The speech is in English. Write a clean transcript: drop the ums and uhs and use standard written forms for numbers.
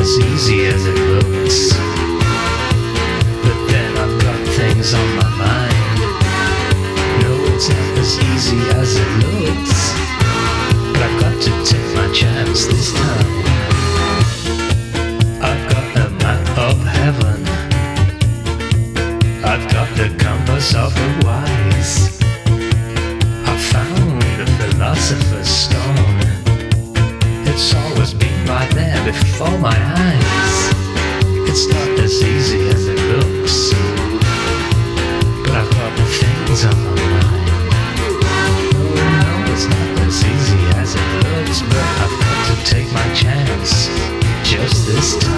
as easy as it looks. But then I've got things on my mind. No, it's not as easy as it looks. But I've got to take my chance this time. I've got a map of heaven. I've got the compass of the wise. I found the philosopher's stone. It's always been right there before my eyes. It's not as easy as it looks. But I've got the things on my mind. Oh no, it's not as easy as it looks. But I've got to take my chance just this time.